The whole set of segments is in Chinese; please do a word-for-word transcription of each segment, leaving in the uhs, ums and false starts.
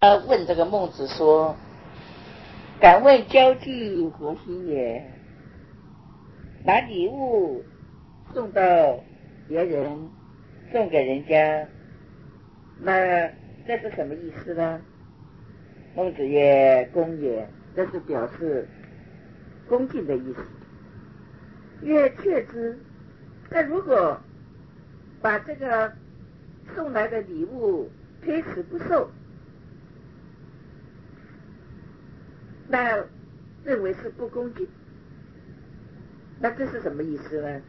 他问这个孟子说：敢问交际何心也？拿礼物送到别人，送给人家，那这是什么意思呢？孟子曰：恭也，这是表示恭敬的意思。曰却之，那如果把这个送来的礼物推迟不受，那认为是不恭敬，那这是什么意思呢？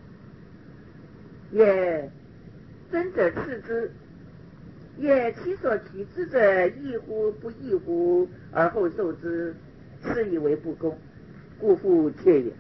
曰尊者斥之，曰其所取之者异乎不异乎，而后受之，是以为不恭，故复却也。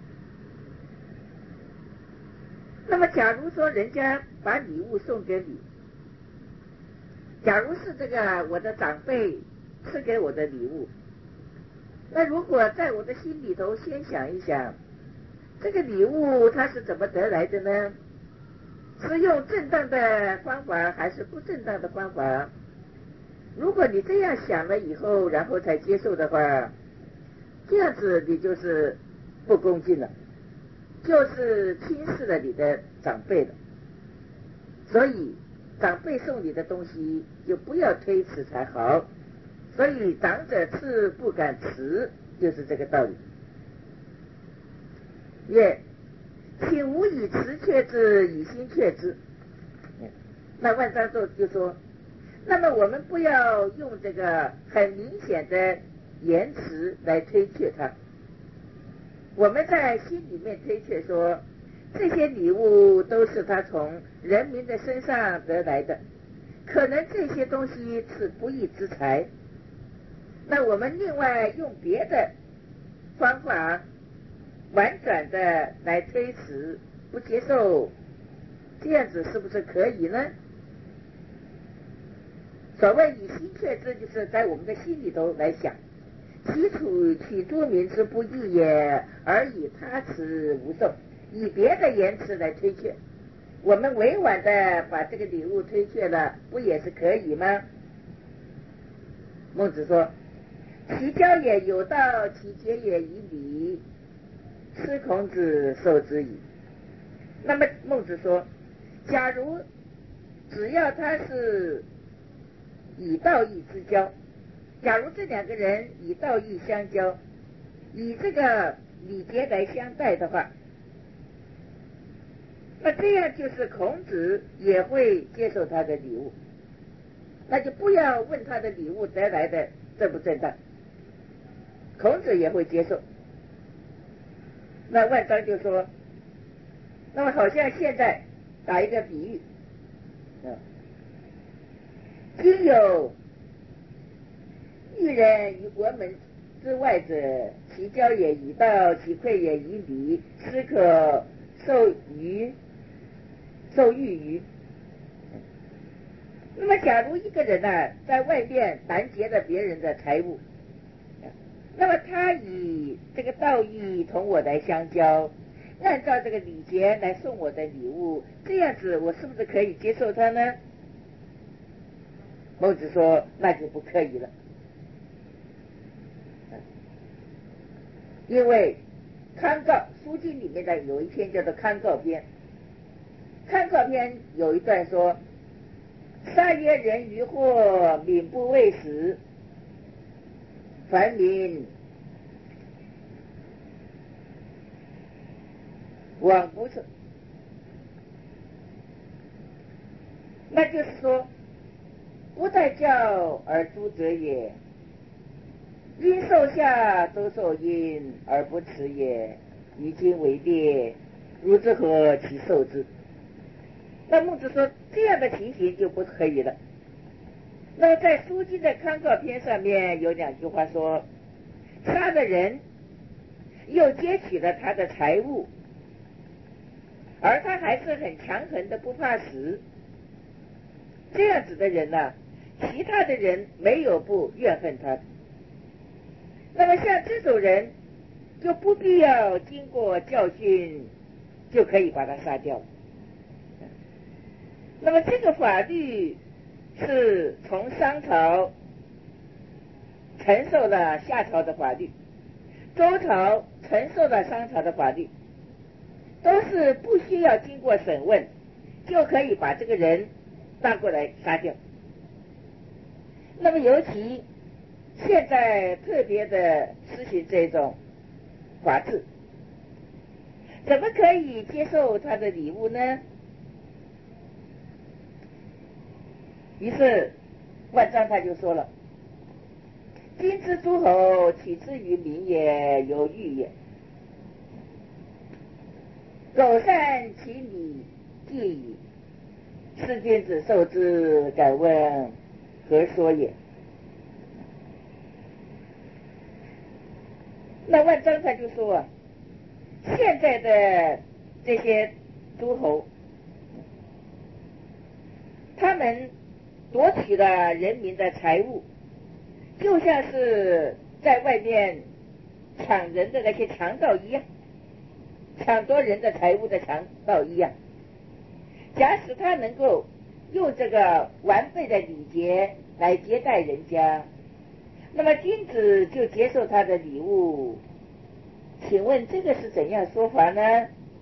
那么假如说人家把礼物送给你，假如是这个我的长辈赐给我的礼物，那如果在我的心里头先想一想，这个礼物它是怎么得来的呢？是用正当的方法还是不正当的方法？如果你这样想了以后，然后才接受的话，这样子你就是不恭敬了，就是轻视了你的长辈了。所以长辈送你的东西就不要推辞才好。所以长者赐不敢辞，就是这个道理。曰请无以辞却之，以心却之。那万章就就说，那么我们不要用这个很明显的言辞来推却他，我们在心里面推却说，这些礼物都是他从人民的身上得来的，可能这些东西是不义之财，那我们另外用别的方法婉转的来推辞不接受，这样子是不是可以呢？所谓以心却之，就是在我们的心里头来想，其处取诸民之不义也，而以他辞无受，以别的言辞来推却，我们委婉的把这个礼物推却了，不也是可以吗？孟子说：其交也有道，其节也以礼，斯孔子受之矣。那么孟子说，假如只要他是以道义之交，假如这两个人以道义相交，以这个礼节来相待的话，那这样就是孔子也会接受他的礼物，那就不要问他的礼物得来的正不正当，孔子也会接受。那万章就说，那么好像现在打一个比喻，今有一人于国门之外者，其交也以道，其馈也以礼，斯可受于受欲于。那么假如一个人呢、啊，在外面拦截了别人的财物，那么他以这个道义同我来相交，按照这个礼节来送我的礼物，这样子我是不是可以接受他呢？孟子说，那就不可以了。因为康诰书经里面的有一篇叫做康诰篇，康诰篇有一段说，杀曰人于祸，民不畏死，凡民往不测。那就是说，不待教而诛者也，因受下周受阴而不耻也，以今为烈，如之何其受之？那孟子说，这样的情形就不可以了。那么在书经的康诰篇上面有两句话说，杀了人又接取了他的财物，而他还是很强横的不怕死，这样子的人呢、啊，其他的人没有不怨恨他的。那么像这种人就不必要经过教训就可以把他杀掉。那么这个法律是从商朝承受了夏朝的法律，周朝承受了商朝的法律，都是不需要经过审问就可以把这个人抓过来杀掉。那么尤其现在特别的实行这种法治，怎么可以接受他的礼物呢？于是万章他就说了：今之诸侯，取之于民也，有欲也。苟善其礼，戒矣。是君子受之，敢问何说也？那万章他就说啊，现在的这些诸侯，他们夺取了人民的财物，就像是在外面抢人的那些强盗一样，抢夺人的财物的强盗一样。假使他能够用这个完备的礼节来接待人家，那么君子就接受他的礼物。请问这个是怎样说法呢？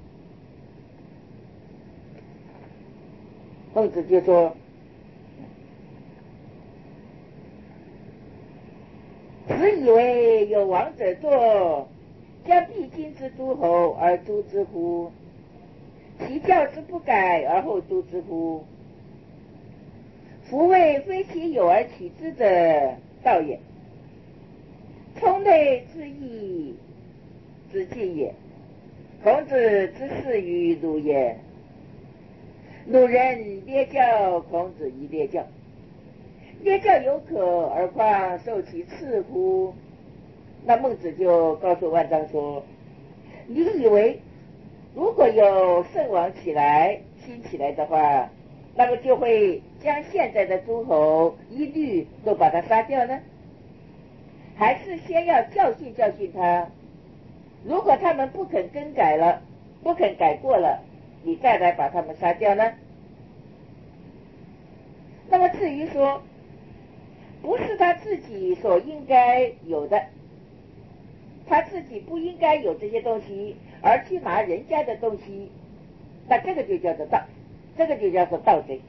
孟子就说：子以为有王者作，将必今之诸侯而诛之乎？其教之不改而后诛之乎？夫谓非其有而取之者，道也。冲内之义之计也。孔子之事于鲁也。鲁人列教，孔子亦列教。列教有可，而况受其赐乎？那孟子就告诉万章说：你以为如果有圣王起来兴起来的话，那么就会将现在的诸侯一律都把他杀掉呢？还是先要教训教训他，如果他们不肯更改了，不肯改过了，你再来把他们杀掉呢？那么至于说不是他自己所应该有的，他自己不应该有这些东西，而去拿人家的东西，那这个就叫做盗，这个就叫做盗贼。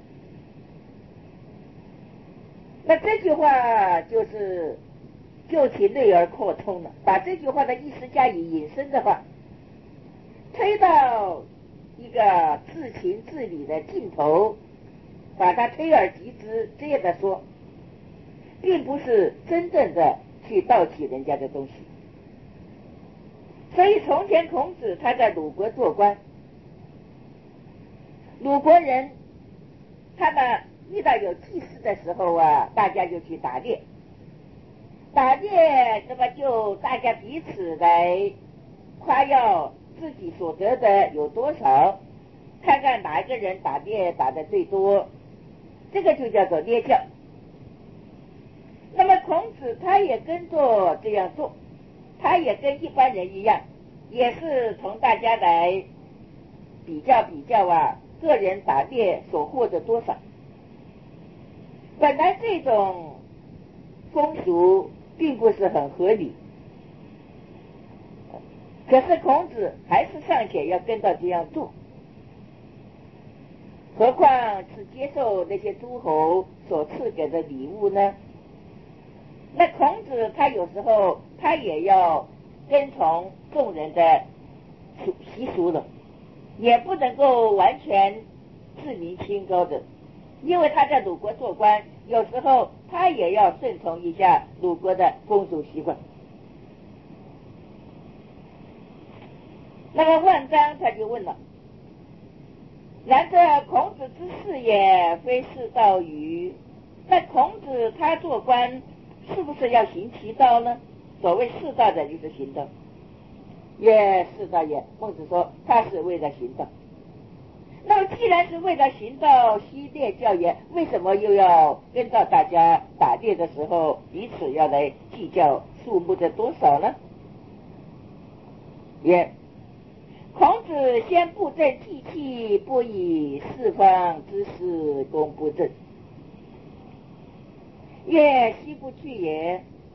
那这句话就是就其内而扩充了，把这句话的意思加以引申的话，推到一个自情自理的尽头，把它推而及之，这样的说，并不是真正的去盗取人家的东西。所以从前孔子他在鲁国做官，鲁国人他们遇到有祭祀的时候啊，大家就去打猎，打猎那么就大家彼此来夸耀自己所得的有多少，看看哪一个人打猎打得最多，这个就叫做猎教。那么孔子他也跟着这样做，他也跟一般人一样，也是同大家来比较比较啊，个人打猎所获得多少。本来这种风俗并不是很合理，可是孔子还是尚且要跟到这样做，何况是接受那些诸侯所赐给的礼物呢？那孔子他有时候他也要跟从众人的习俗了，也不能够完全自命清高的，因为他在鲁国做官，有时候他也要顺从一下鲁国的风俗习惯。那么万章他就问了：然这孔子之事也，非是道于？那孔子他做官是不是要行其道呢？所谓是道的就是行道，也是道也。孟子说他是为了行道。那么既然是为了行道，西猎教也，为什么又要跟到大家打猎的时候彼此要来计较数目的多少呢？也孔子先布政祭器，不以四方之事公布政。曰：昔不去也。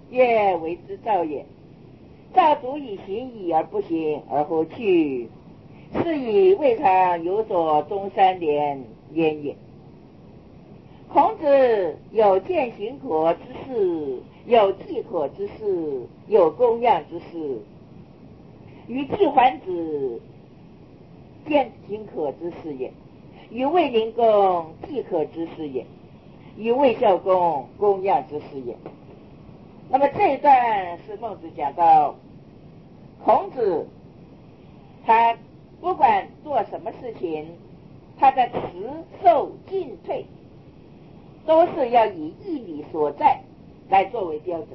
曰为之造也。造足以行矣，而不行，而后去，是以未尝有所终三年焉也。孔子有见行可之事，有迹可之事，有公样之事。于季桓子见行可之事也，于卫灵公迹可之事也，于卫孝公公样之事也。那么这一段是孟子讲到孔子他不管做什么事情，他的辞受进退都是要以义理所在来作为标准。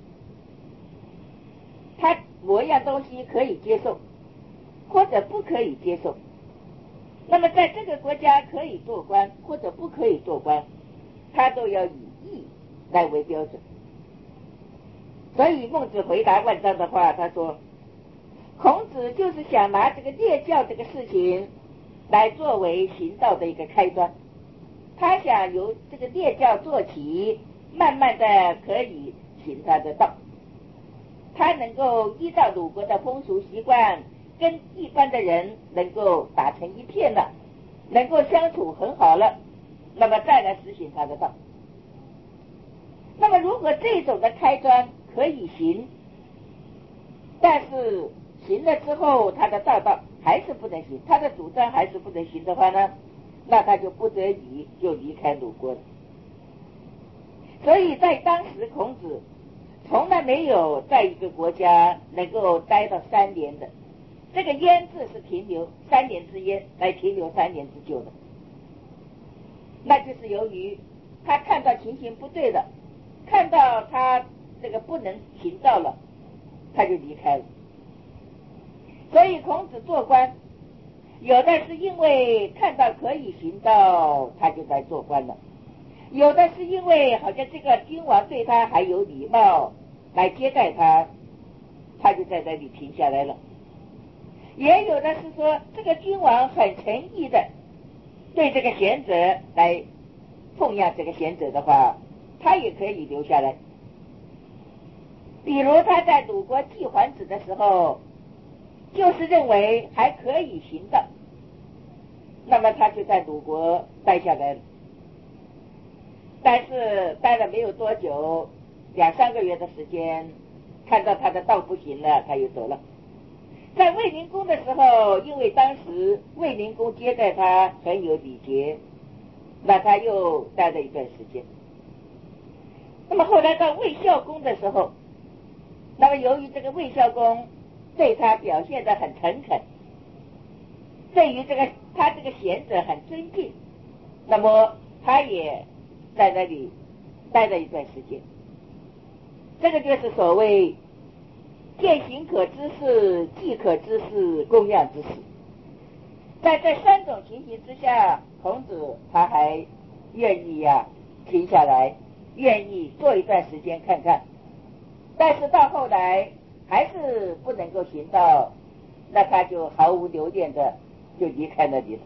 他某样东西可以接受或者不可以接受，那么在这个国家可以做官或者不可以做官，他都要以义来为标准。所以孟子回答万章的话，他说孔子就是想拿这个列教这个事情来作为行道的一个开端，他想由这个列教做起，慢慢的可以行他的道，他能够依照鲁国的风俗习惯，跟一般的人能够打成一片了，能够相处很好了，那么再来实行他的道。那么如果这种的开端可以行，但是行了之后他的大道还是不能行，他的主张还是不能行的话呢，那他就不得已就离开鲁国了。所以在当时孔子从来没有在一个国家能够待到三年的，这个焉字是停留三年之焉，来停留三年之久的，那就是由于他看到情形不对了，看到他这个不能行道了，他就离开了。所以孔子做官，有的是因为看到可以行道，他就来做官了；有的是因为好像这个君王对他还有礼貌，来接待他，他就在那里停下来了；也有的是说这个君王很诚意的对这个贤者来奉养这个贤者的话，他也可以留下来。比如他在鲁国季桓子的时候，就是认为还可以行道，那么他就在鲁国待下来了。但是待了没有多久，两三个月的时间，看到他的道不行了，他又走了。在卫灵公的时候，因为当时卫灵公接待他很有礼节，那他又待了一段时间。那么后来到卫孝公的时候，那么由于这个卫孝公对他表现得很诚恳，对于这个他这个贤者很尊敬，那么他也在那里待了一段时间。这个就是所谓见行可知事，迹可知事，公样之事。在这三种情形之下，孔子他还愿意呀、啊、停下来，愿意做一段时间看看。但是到后来还是不能够行道，那他就毫无留恋的就离开那里了。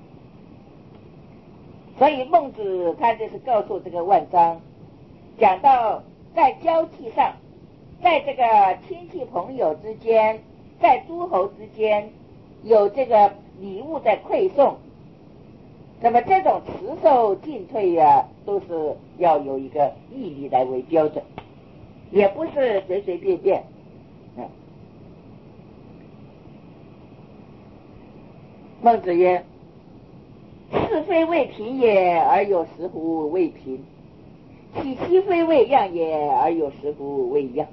所以孟子他就是告诉这个万章，讲到在交际上，在这个亲戚朋友之间，在诸侯之间有这个礼物的馈送，那么这种辞受进退呀、啊，都是要有一个义理来为标准，也不是随随便便。嗯，孟子曰：是非未平也，而有时乎未平；其其非未样也，而有时乎未样。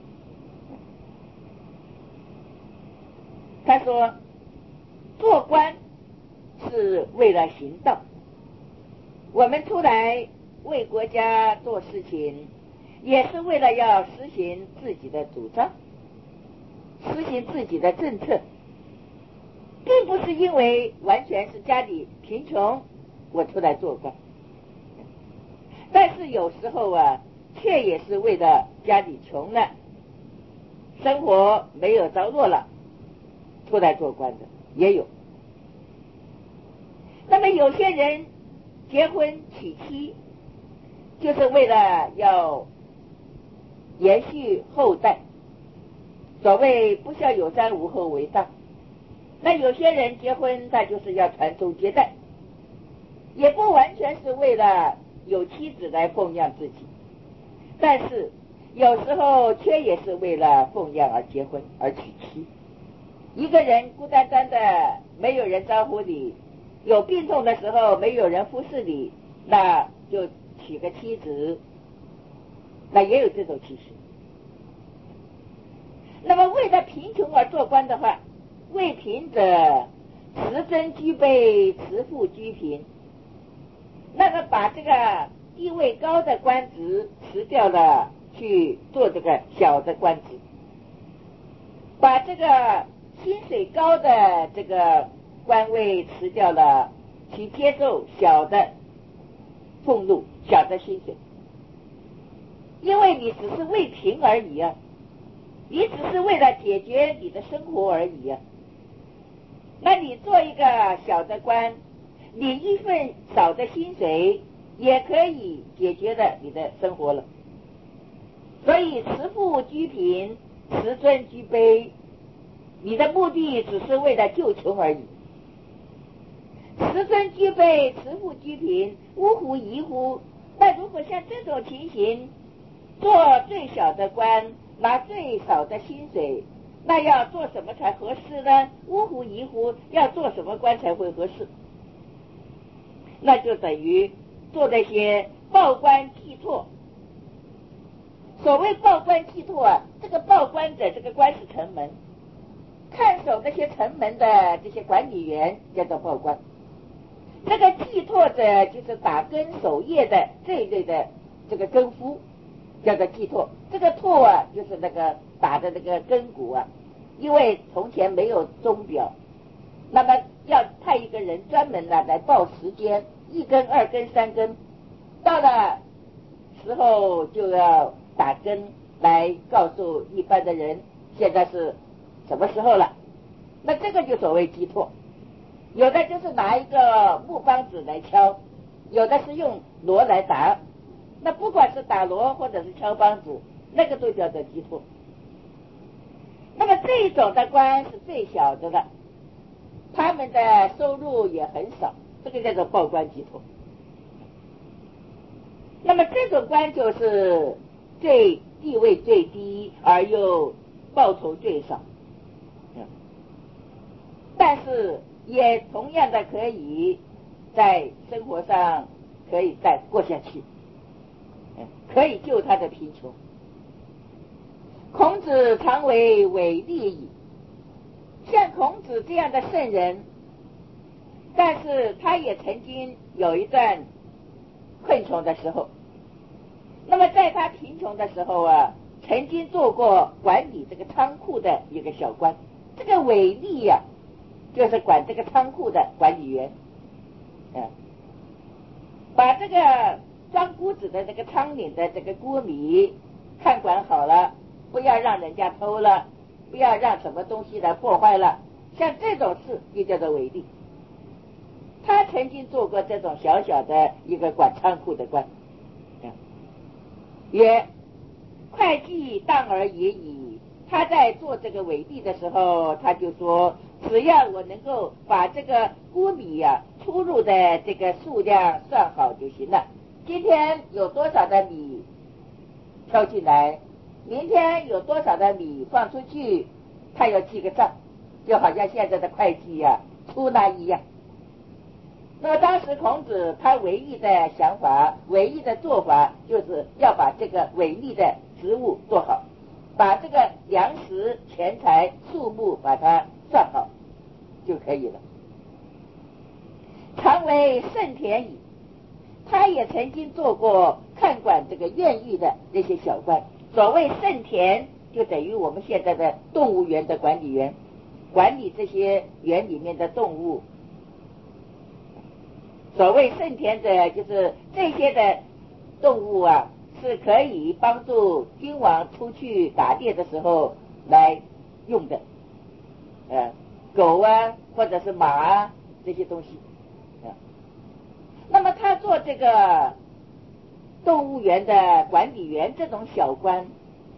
他说，做官是为了行道，我们出来为国家做事情，也是为了要实行自己的主张，实行自己的政策，并不是因为完全是家里贫穷我出来做官，但是有时候啊，却也是为了家里穷了，生活没有着落了，出来做官的也有。那么有些人结婚娶妻，就是为了要延续后代。所谓不孝有三，无后为大。那有些人结婚，他就是要传宗接代，也不完全是为了有妻子来奉养自己，但是有时候却也是为了奉养而结婚而娶妻。一个人孤单单的，没有人招呼你，有病痛的时候没有人服侍你，那就娶个妻子，那也有这种趋势。那么为了贫穷而做官的话，为贫者慈尊居卑，慈富居贫。那么把这个地位高的官职辞掉了，去做这个小的官职，把这个薪水高的这个官位辞掉了，去接受小的俸禄、小的薪水。因为你只是为贫而已啊，你只是为了解决你的生活而已啊。那你做一个小的官，你一份少的薪水也可以解决了你的生活了。所以慈富居贫，慈尊居卑，你的目的只是为了救穷而已。慈尊居卑，慈富居贫，呜呼疑乎？那如果像这种情形，做最小的官，拿最少的薪水，那要做什么才合适呢？呜呼疑乎，要做什么官才会合适？那就等于做那些报官替拓。所谓报官替拓啊，这个报官者，这个官是城门，看守那些城门的这些管理员叫做报官，这个替拓者就是打更守夜的这一类的这个更夫，叫做替拓。这个拓啊，就是那个打的那个更鼓啊，因为从前没有钟表，那么要派一个人专门的来报时间，一更、二更、三更，到了时候就要打更来告诉一般的人现在是什么时候了。那这个就所谓击拓。有的就是拿一个木梆子来敲，有的是用锣来打，那不管是打锣或者是敲梆子，那个都叫做击拓。那么这种的官是最小的了，他们的收入也很少，这个叫做报官击拓。那么这种官就是最地位最低，而又报酬最少，但是也同样的可以在生活上可以再过下去，可以救他的贫穷。孔子常为伪利矣。像孔子这样的圣人，但是他也曾经有一段困穷的时候。那么在他贫穷的时候啊，曾经做过管理这个仓库的一个小官。这个伪利啊，就是管这个仓库的管理员，嗯，把这个装谷子的这个仓里的这个谷米看管好了，不要让人家偷了，不要让什么东西来破坏了，像这种事就叫做伪利。他曾经做过这种小小的一个管仓库的官，曰：会计当而已矣。他在做这个伪利的时候，他就说，只要我能够把这个谷米啊出入的这个数量算好就行了。今天有多少的米挑进来，明天有多少的米放出去，他要记个账，就好像现在的会计啊出纳一样。那么当时孔子他唯一的想法，唯一的做法，就是要把这个伪利的职务做好，把这个粮食、钱财、数目把它算好就可以了。常为圣田矣。他也曾经做过看管这个院域的那些小官。所谓圣田，就等于我们现在的动物园的管理员，管理这些园里面的动物。所谓圣田者，就是这些的动物啊，是可以帮助君王出去打猎的时候来用的，呃，狗啊，或者是马啊，这些东西。呃、那么他做这个动物园的管理员这种小官，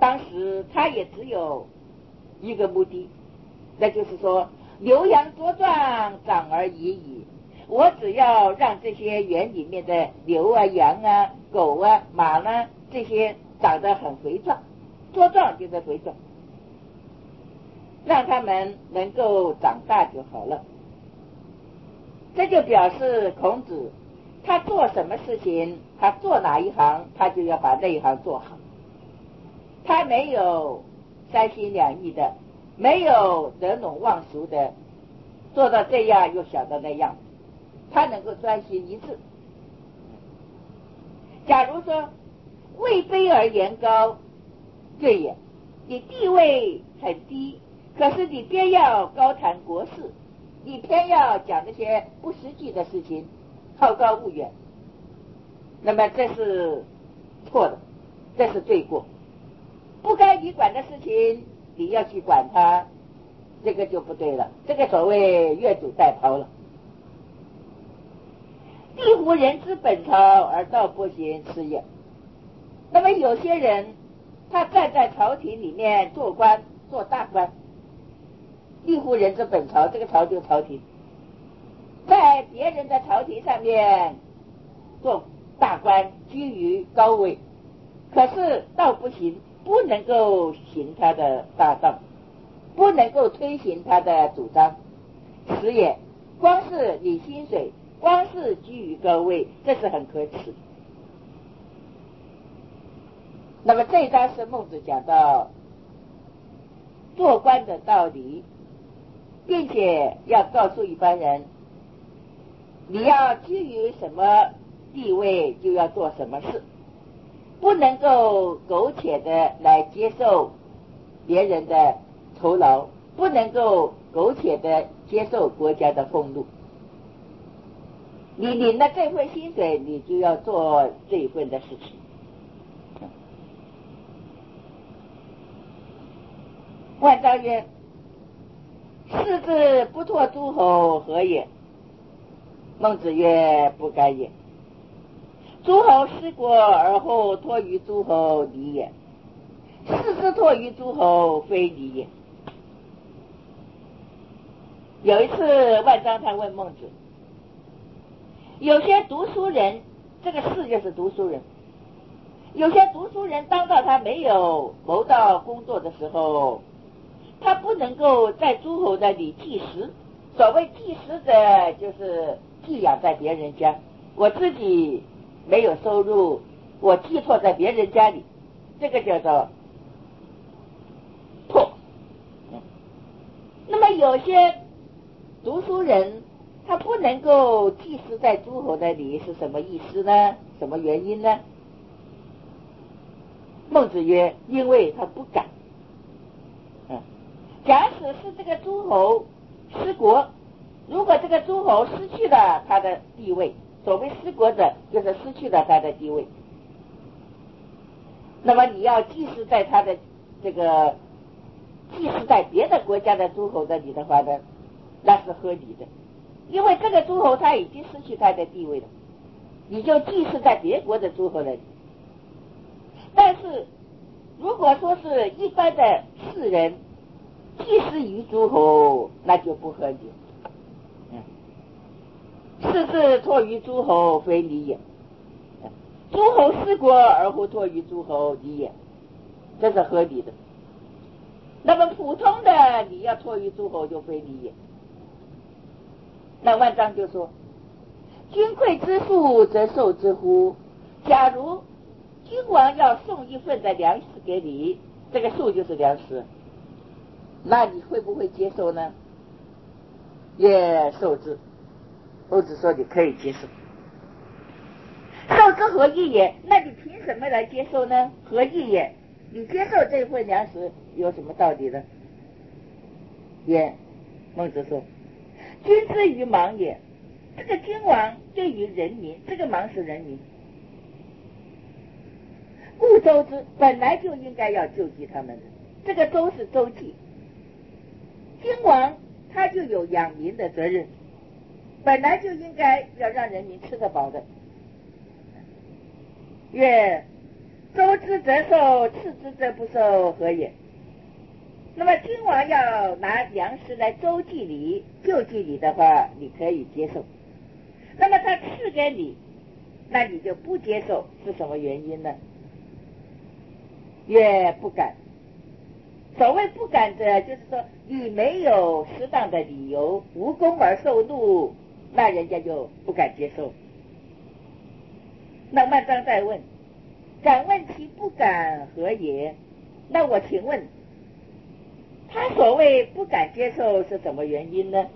当时他也只有一个目的，那就是说牛羊茁壮，长而已矣。我只要让这些园里面的牛啊、羊啊、狗啊、马呢，这些长得很肥壮，茁壮就是肥壮，让他们能够长大就好了。这就表示孔子他做什么事情，他做哪一行，他就要把那一行做好，他没有三心两意的，没有得陇望蜀的，做到这样又想到那样，他能够专心一致。假如说位卑而言高，对也，你地位很低，可是你偏要高谈国事，你偏要讲那些不实际的事情，好高骛远，那么这是错的，这是罪过。不该你管的事情你要去管它，这个就不对了，这个所谓越俎代庖了。地乎人之本朝而道不行是也。那么有些人他站在朝廷里面做官，做大官，地乎人之本朝，这个朝就是朝廷，在别人的朝廷上面做大官，居于高位，可是道不行，不能够行他的大道，不能够推行他的主张，此也。光是领薪水，光是居于高位，这是很可耻的。那么这一章是孟子讲到做官的道理，并且要告诉一般人，你要居于什么地位就要做什么事，不能够苟且的来接受别人的酬劳，不能够苟且的接受国家的俸禄。你领了这份薪水，你就要做这一份的事情。万章曰：士之不托诸侯，何也？孟子曰：不该也。诸侯失国而后托于诸侯，礼也；士之托于诸侯，非礼也。有一次万章他问孟子，有些读书人，这个士就是读书人，有些读书人当到他没有谋到工作的时候，他不能够在诸侯那里寄食。所谓寄食者，就是寄养在别人家，我自己没有收入，我寄托在别人家里，这个叫做托。那么有些读书人他不能够寄食在诸侯那里，是什么意思呢？什么原因呢？孟子曰：因为他不敢。嗯，假使是这个诸侯失国，如果这个诸侯失去了他的地位，所谓失国者就是失去了他的地位，那么你要寄食在他的这个寄食在别的国家的诸侯那里的话呢，那是合理的，因为这个诸侯他已经失去他的地位了，你就寄食在别国的诸侯那里。但是如果说是一般的士人寄食于诸侯，那就不合理。士之托于诸侯，非礼也；诸侯失国而后托于诸侯，礼也，这是合理的。那么普通的你要托于诸侯，就非礼也。那万章就说：君馈之粟，则受之乎？假如君王要送一份的粮食给你，这个粟就是粮食，那你会不会接受呢？也受之。孟子说你可以接受。受之何益也？那你凭什么来接受呢？何益也？你接受这份粮食有什么道理呢？也，孟子说：君之于盲也。这个君王对于人民，这个盲是人民，故周之，本来就应该要救济他们的。这个周是周济，君王他就有养民的责任，本来就应该要让人民吃得饱的。曰： 周之则受，次之则不受，何也？那么君王要拿粮食来周济你、救济你的话，你可以接受。那么他赐给你，那你就不接受，是什么原因呢？曰不敢。所谓不敢者，就是说你没有适当的理由，无功而受禄，那人家就不敢接受。那万章再问，敢问其不敢何也？那我请问，他所谓不敢接受是什么原因呢？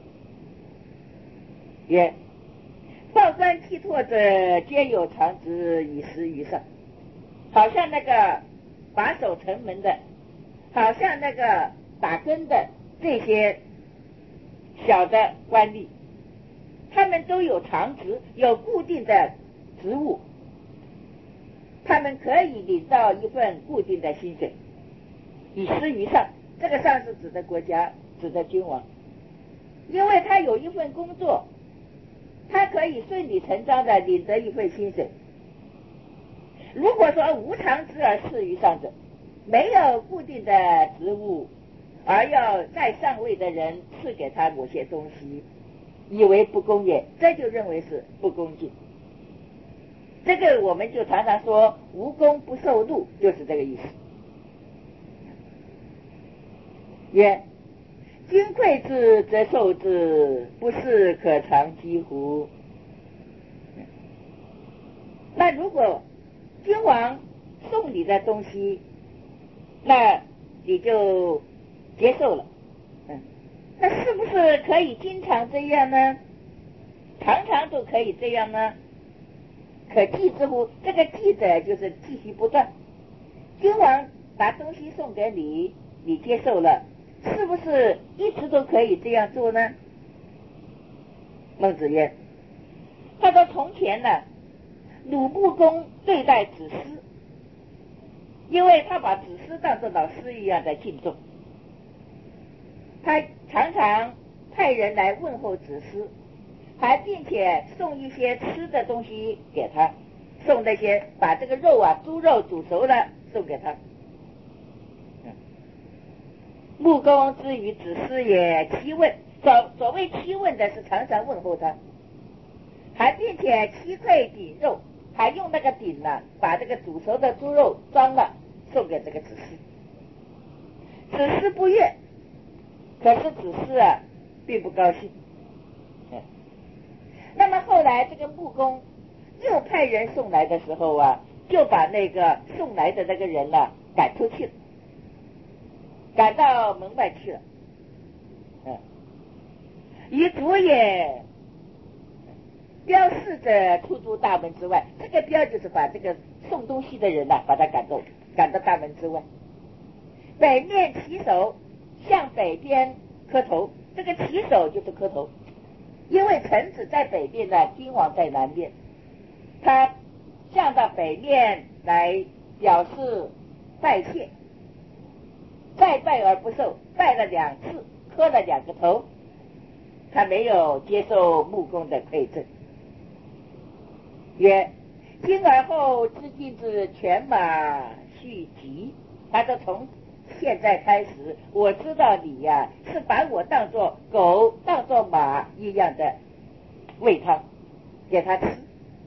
曰：报官剔拓者，皆有常职以食于上。好像那个把守城门的，好像那个打更的，这些小的官吏，他们都有常职，有固定的职务，他们可以领到一份固定的薪水，以食于上。这个上是指的国家，指的君王，因为他有一份工作，他可以顺理成章的领得一份薪水。如果说无常职而事于上者，没有固定的职务，而要在上位的人赐给他某些东西，以为不公也，这就认为是不恭敬。这个我们就常常说无功不受禄，就是这个意思。曰：君馈之则受之，不是可长积乎？那如果君王送你的东西，那你就接受了，嗯，那是不是可以经常这样呢？常常都可以这样呢？可继之乎？这个继者就是继续不断。君王把东西送给你，你接受了，是不是一直都可以这样做呢？孟子曰：他说从前呢，鲁穆公对待子思，因为他把子思当作老师一样的敬重，他常常派人来问候子思，还并且送一些吃的东西给他，送那些把这个肉啊，猪肉煮熟了送给他。穆公之于子思也，期问，所所谓期问的是常常问候他，还并且期馈鼎肉，还用那个鼎呢、啊，把这个煮熟的猪肉装了送给这个子思。子思不悦，可是子思啊并不高兴。那么后来这个穆公又派人送来的时候啊，就把那个送来的那个人呢、啊、赶出去了，赶到门外去了。嗯，以主也，标示者出诸大门之外。这个标就是把这个送东西的人呢、啊，把他赶走，赶到大门之外。北面起手，向北边磕头。这个起手就是磕头，因为臣子在北面呢，君王在南面，他向到北面来表示拜谢，再拜而不受，拜了两次，磕了两个头，他没有接受穆公的馈赠。曰：今而后之进之犬马续疾。他说从现在开始，我知道你呀、啊、是把我当作狗当作马一样的喂他给他吃。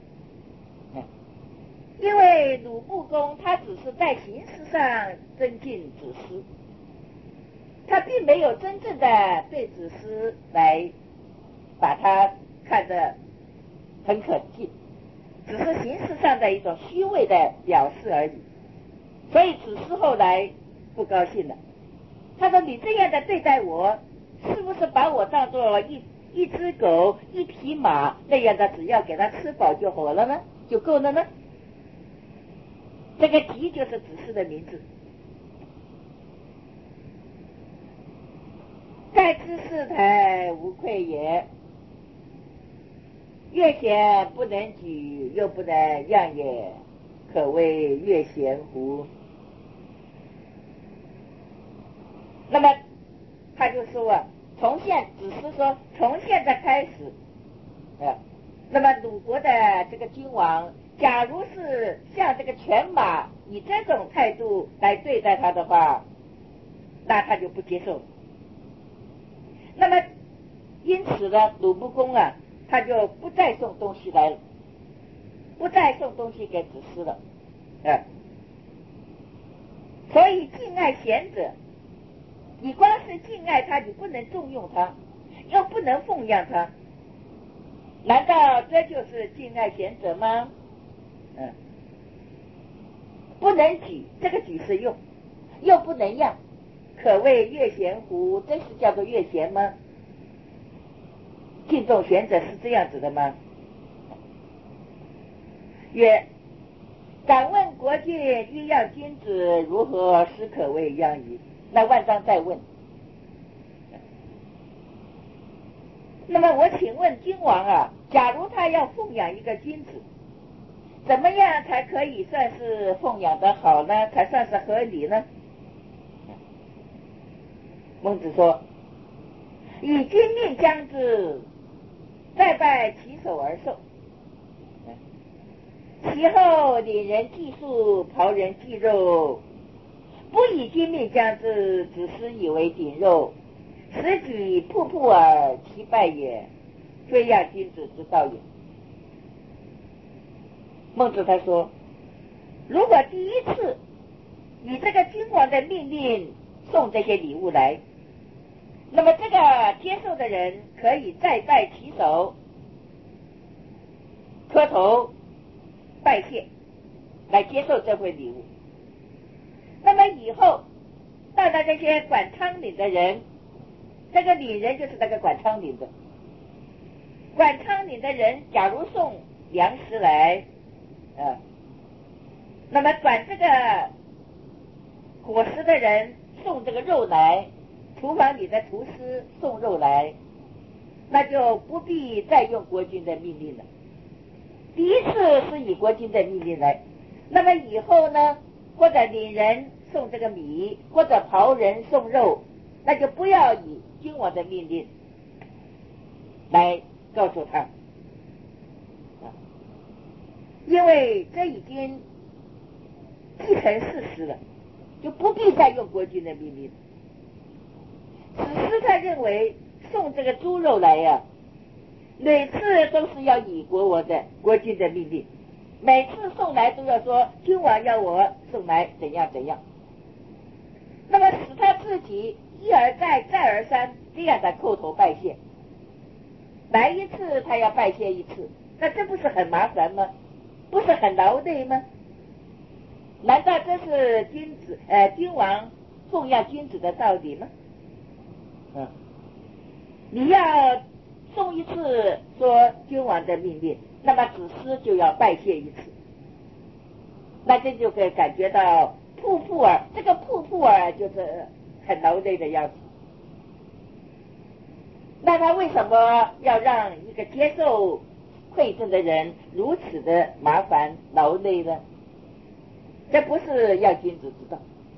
因为鲁穆公他只是在形式上尊敬子思，他并没有真正的对子思来把他看得很可敬，只是形式上的一种虚伪的表示而已。所以子思后来不高兴了，他说你这样的对待我，是不是把我当作一一只狗一匹马那样的，只要给他吃饱就好了呢，就够了呢？这个吉就是子思的名字。盖之四台无愧也，越贤不能举，又不能让也，可谓越贤乎？那么他就说啊，从现只是说从现在开始，呃，那么鲁国的这个君王，假如是像这个犬马以这种态度来对待他的话，那他就不接受了。那么因此呢，鲁穆公啊，他就不再送东西来了，不再送东西给子思了。啊，所以敬爱贤者，你光是敬爱他，你不能重用他，又不能奉养他，难道这就是敬爱贤者吗？嗯，不能举，这个举是用，又不能让，可谓越贤乎？真是叫做越贤吗？敬重贤者是这样子的吗？曰：敢问国君欲让君子，如何实可谓让矣？那万章再问，那么我请问君王啊，假如他要奉养一个君子，怎么样才可以算是奉养的好呢？才算是合理呢？孟子说：以君命将之，再拜其手而受，其后领人祭粟，袍人祭肉，不以君命将之，子思以为鼎肉，此举瀑布尔，其败也，非让君子之道也。孟子他说，如果第一次以这个君王的命令送这些礼物来，那么这个接受的人可以再拜其手，磕头拜谢，来接受这份礼物。那么以后到了这些管仓廪的人，这个廪人就是那个管仓廪的，管仓廪的人假如送粮食来，呃，那么管这个伙食的人送这个肉来，厨房里的厨师送肉来，那就不必再用国君的命令了。第一次是以国君的命令来，那么以后呢，或者领人送这个米，或者袍人送肉，那就不要以君王的命令来告诉他，因为这已经既成事实了，就不必再用国君的命令。此时他认为送这个猪肉来呀、啊，每次都是要以国王的国君的命令，每次送来都要说君王要我送来怎样怎样，那么使他自己一而再再而三这样的叩头拜谢，来一次他要拜谢一次，那这不是很麻烦吗？不是很劳累吗？难道这是君子呃君王奉养君子的道理吗？嗯，你要送一次说君王的命令，那么子思就要拜谢一次，那这就可以感觉到瀑布尔，这个瀑布尔就是很劳累的样子。那他为什么要让一个接受馈赠的人如此的麻烦劳累呢？这不是要君子之道。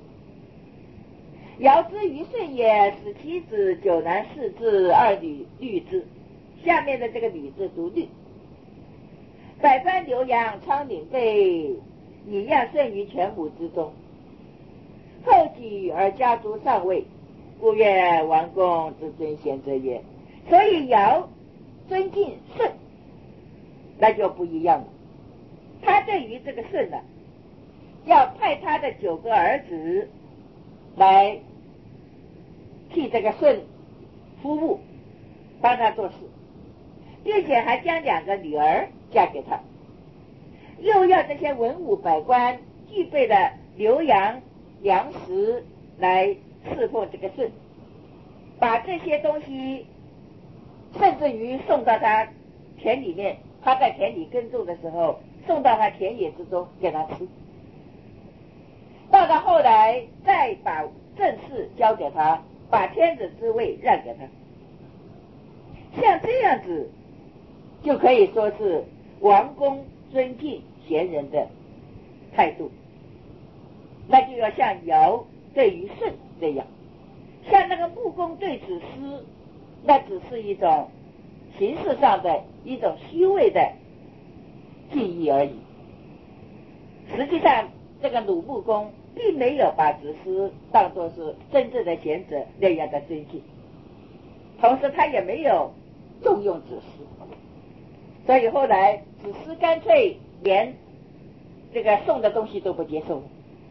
尧之于舜也，使其子九男四字，二女律之。下面的这个女字读律。百官流阳，仓廪备，以让舜于全母之中。后举而家族上位，故曰王公之尊贤者也。所以尧尊敬舜，那就不一样了。他对于这个舜呢，要派他的九个儿子来替这个舜服务，帮他做事，并且还将两个女儿嫁给他，又要这些文武百官具备的留洋粮食来侍奉这个舜，把这些东西甚至于送到他田里面，他在田里耕种的时候送到他田野之中给他吃，到了后来再把政事交给他，把天子之位让给他，像这样子就可以说是王公尊敬贤人的态度。那就要像尧对于舜这样，像那个穆公对子思，那只是一种形式上的一种虚伪的敬意而已，实际上这个鲁穆公并没有把子思当作是真正的贤者那样的尊敬，同时他也没有重用子思，所以后来子思干脆连这个送的东西都不接受了。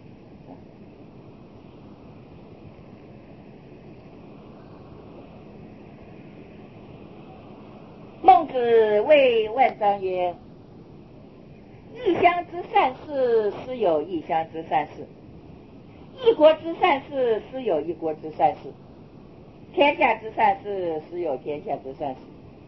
孟子谓万章曰：异乡之善事，斯有异乡之善事；一国之善事，斯有一国之善事；天下之善事，斯有天下之善事。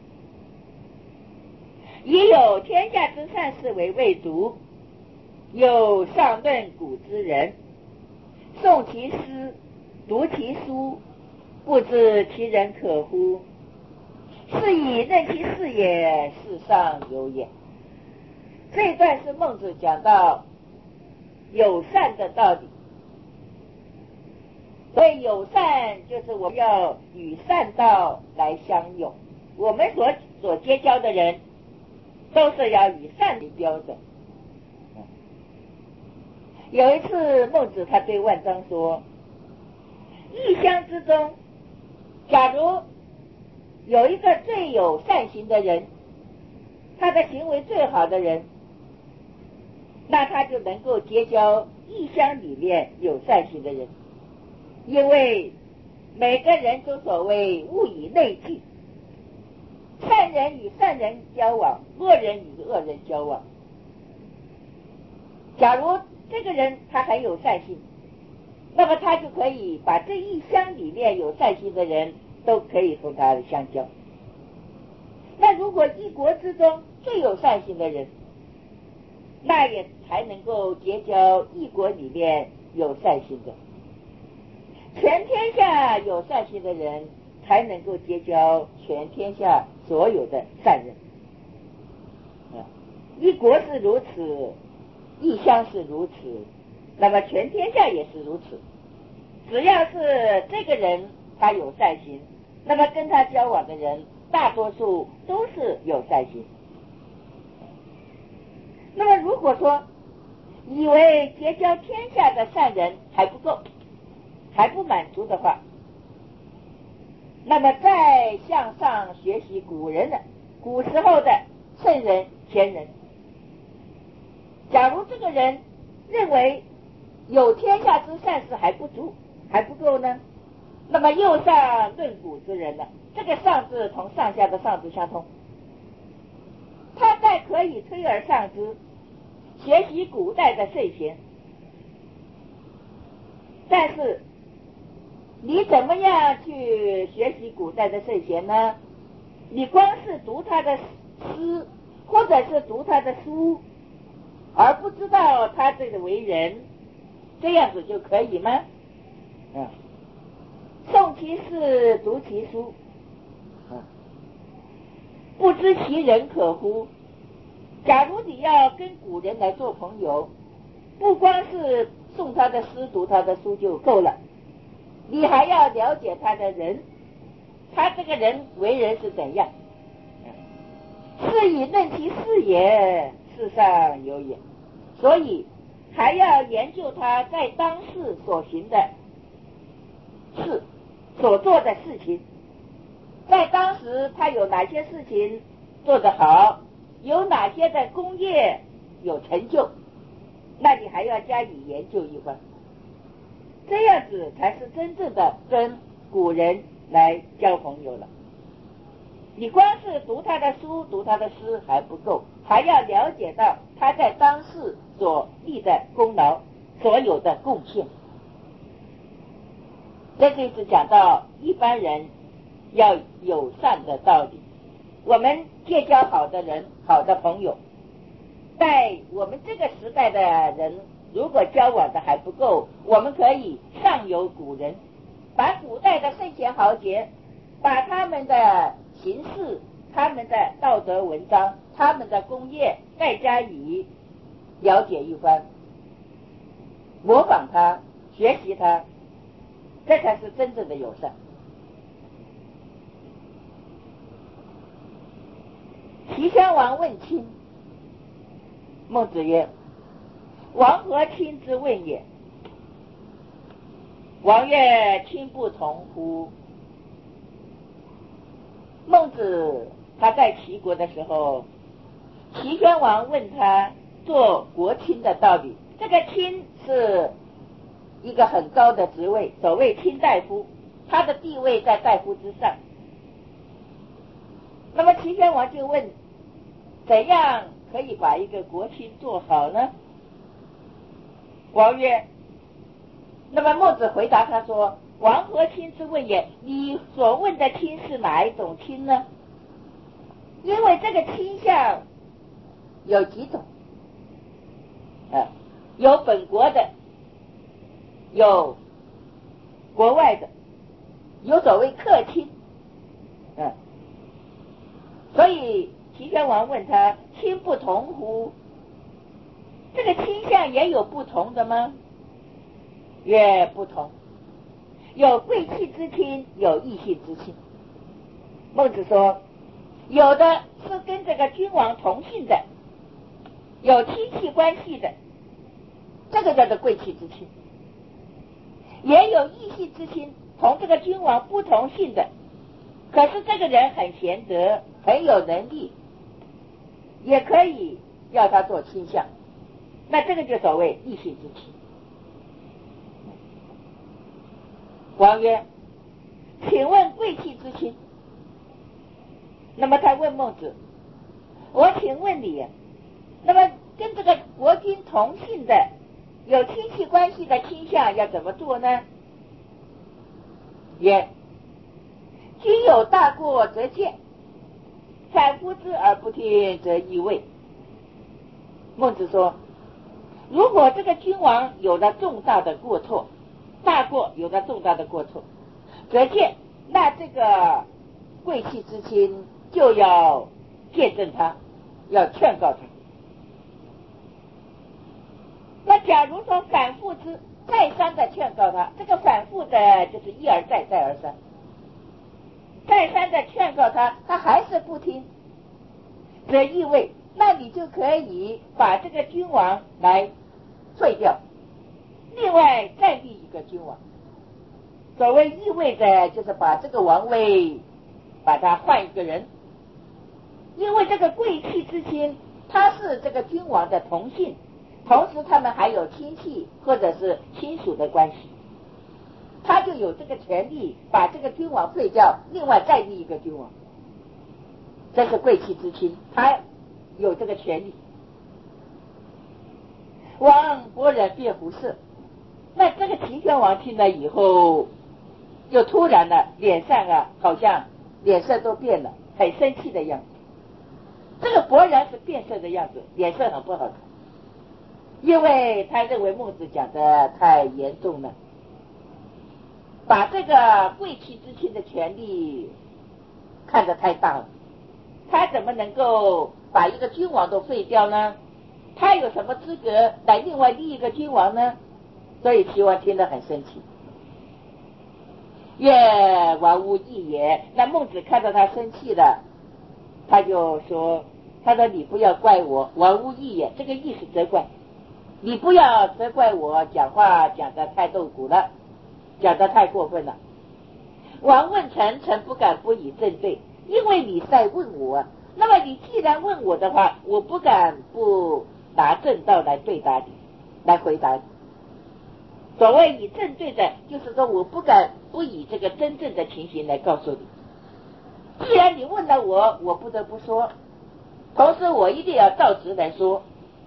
以有天下之善事为未读，有上论古之人，诵其诗，读其书，不知其人可乎？是以任其事也，世上有也。这一段是孟子讲到友善的道理，所以友善就是我们要与善道来相拥，我们所所结交的人都是要以善为标准。有一次孟子他对万章说，异乡之中，假如有一个最有善行的人，他的行为最好的人，那他就能够结交异乡里面有善行的人，因为每个人都所谓物以类聚，善人与善人交往，恶人与恶人交往。假如这个人他很有善心，那么他就可以把这一乡里面有善心的人都可以同他相交。那如果一国之中最有善心的人，那也才能够结交一国里面有善心的，全天下有善心的人才能够结交全天下所有的善人。一国是如此，异乡是如此，那么全天下也是如此。只要是这个人他有善心，那么跟他交往的人大多数都是有善心。那么如果说以为结交天下的善人还不够，还不满足的话，那么再向上学习古人的古时候的圣人贤人。假如这个人认为有天下之善事还不足还不够呢，那么又上论古之人了，这个上字同上下的上字相通，他再可以推而上之，学习古代的圣贤。但是你怎么样去学习古代的圣贤呢？你光是读他的诗或者是读他的书，而不知道他这个为人，这样子就可以吗？嗯，诵其诗，读其书，嗯，不知其人可乎？假如你要跟古人来做朋友，不光是诵他的诗读他的书就够了，你还要了解他的人，他这个人为人是怎样。是以论其事也，世上有也。所以还要研究他在当世所行的事，所做的事情，在当时他有哪些事情做得好，有哪些的功业有成就，那你还要加以研究一番，这样子才是真正的跟古人来交朋友了。你光是读他的书读他的诗还不够，还要了解到他在当世所立的功劳，所有的贡献。这就是讲到一般人要友善的道理。我们结交好的人好的朋友，在我们这个时代的人如果交往的还不够，我们可以上有古人，把古代的圣贤豪杰，把他们的行事，他们的道德文章，他们的功业再加以了解一番，模仿他，学习他，这才是真正的友善。齐襄王问亲，孟子曰： 王何亲之问也？王曰：亲不同乎？孟子他在齐国的时候，齐宣王问他做国卿的道理，这个卿是一个很高的职位，所谓卿大夫，他的地位在大夫之上。那么齐宣王就问，怎样可以把一个国卿做好呢？王曰，那么孟子回答他说，王何卿之问也？你所问的卿是哪一种卿呢？因为这个卿相有几种，啊，有本国的，有国外的，有所谓客卿，嗯、啊，所以齐宣王问他，卿不同乎？这个卿相也有不同的吗？曰不同，有贵气之卿，有异性之卿。孟子说，有的是跟这个君王同姓的，有亲戚关系的，这个叫做贵气之亲；也有异姓之亲，同这个君王不同姓的，可是这个人很贤德，很有能力，也可以要他做卿相，那这个就所谓异姓之亲。王曰，请问贵气之亲？那么他问孟子，我请问你，那么跟这个国君同姓的有亲戚关系的卿相要怎么做呢？曰，君有大过则谏，反夫之而不听则易位。孟子说，如果这个君王有了重大的过错，大过有了重大的过错，则谏，那这个贵气之亲就要见证他，要劝告他。那假如说反复之，再三的劝告他，这个反复的就是一而再再而三，再三的劝告他，他还是不听，则易位，那你就可以把这个君王来废掉，另外再立一个君王。所谓易位的，就是把这个王位把他换一个人，因为这个贵戚之亲他是这个君王的同姓，同时他们还有亲戚或者是亲属的关系，他就有这个权利把这个君王废掉，另外再立一个君王，这是贵戚之亲，他有这个权利。王勃然变胡色，那这个齐宣王听了以后，就突然的脸上啊，好像脸色都变了，很生气的样子。这个勃然是变色的样子，脸色很不好看，因为他认为孟子讲的太严重了，把这个贵戚之亲的权利看得太大了，他怎么能够把一个君王都废掉呢？他有什么资格来另外立一个君王呢？所以齐王听得很生气。曰王无义也。那孟子看到他生气了，他就说，他说你不要怪我，王无义也，这个义是责怪，你不要责怪我讲话讲得太露骨了，讲得太过分了。王问臣，臣不敢不以正对，因为你在问我，那么你既然问我的话，我不敢不拿正道来对答你，来回答你。所谓以正对的，就是说我不敢不以这个真正的情形来告诉你。既然你问了我，我不得不说，同时我一定要照直来说。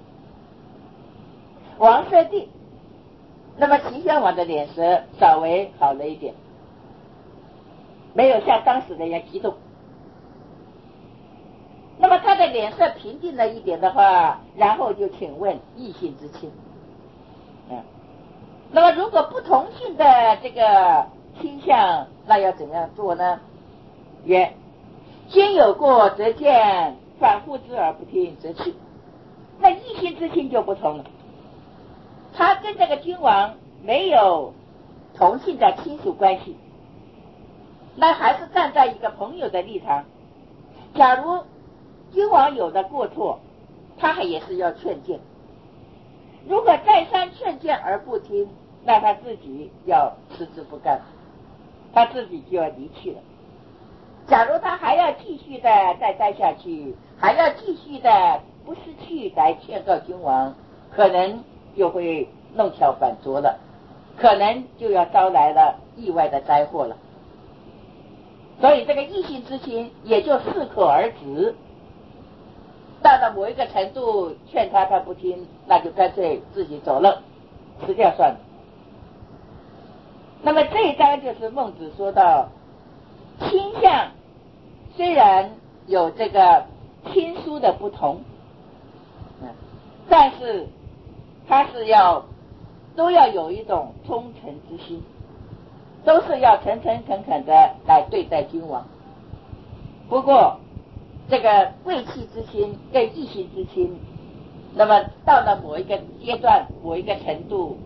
王设定，那么齐宣王的脸色稍微好了一点，没有像当时那样激动。那么他的脸色平静了一点的话，然后就请问异姓之亲。嗯，那么如果不同姓的这个倾向，那要怎样做呢？曰：君有过则谏，反复之而不听则弃。那异姓之亲就不同了，他跟这个君王没有同姓的亲属关系，那还是站在一个朋友的立场。假如君王有的过错，他也是要劝谏， 如果再三劝谏而不听，那他自己要辞职不干，他自己就要离去了。假如他还要继续的再待下去，还要继续的不失去来劝告君王，可能就会弄巧反拙了，可能就要招来了意外的灾祸了。所以这个异性之心也就适可而止，到了某一个程度劝他他不听，那就干脆自己走了，辞掉算了。那么这一章就是孟子说到倾向虽然有这个亲疏的不同，但是他是要都要有一种忠诚之心，都是要诚诚恳恳的来对待君王。不过这个贵气之心跟异性之心，那么到了某一个阶段某一个程度，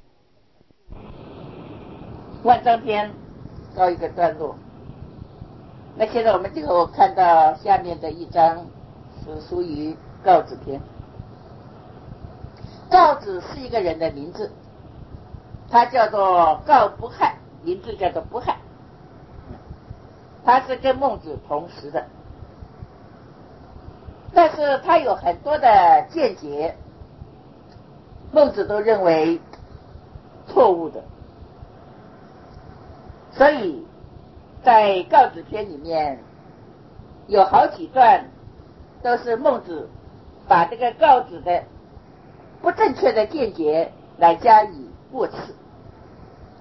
万章篇告一个段落。那现在我们就看到下面的一章是属于告子篇。告子是一个人的名字，他叫做告不害，名字叫做不害，他是跟孟子同时的，但是他有很多的见解，孟子都认为错误的，所以在告子篇里面有好几段都是孟子把这个告子的不正确的见解来加以驳斥。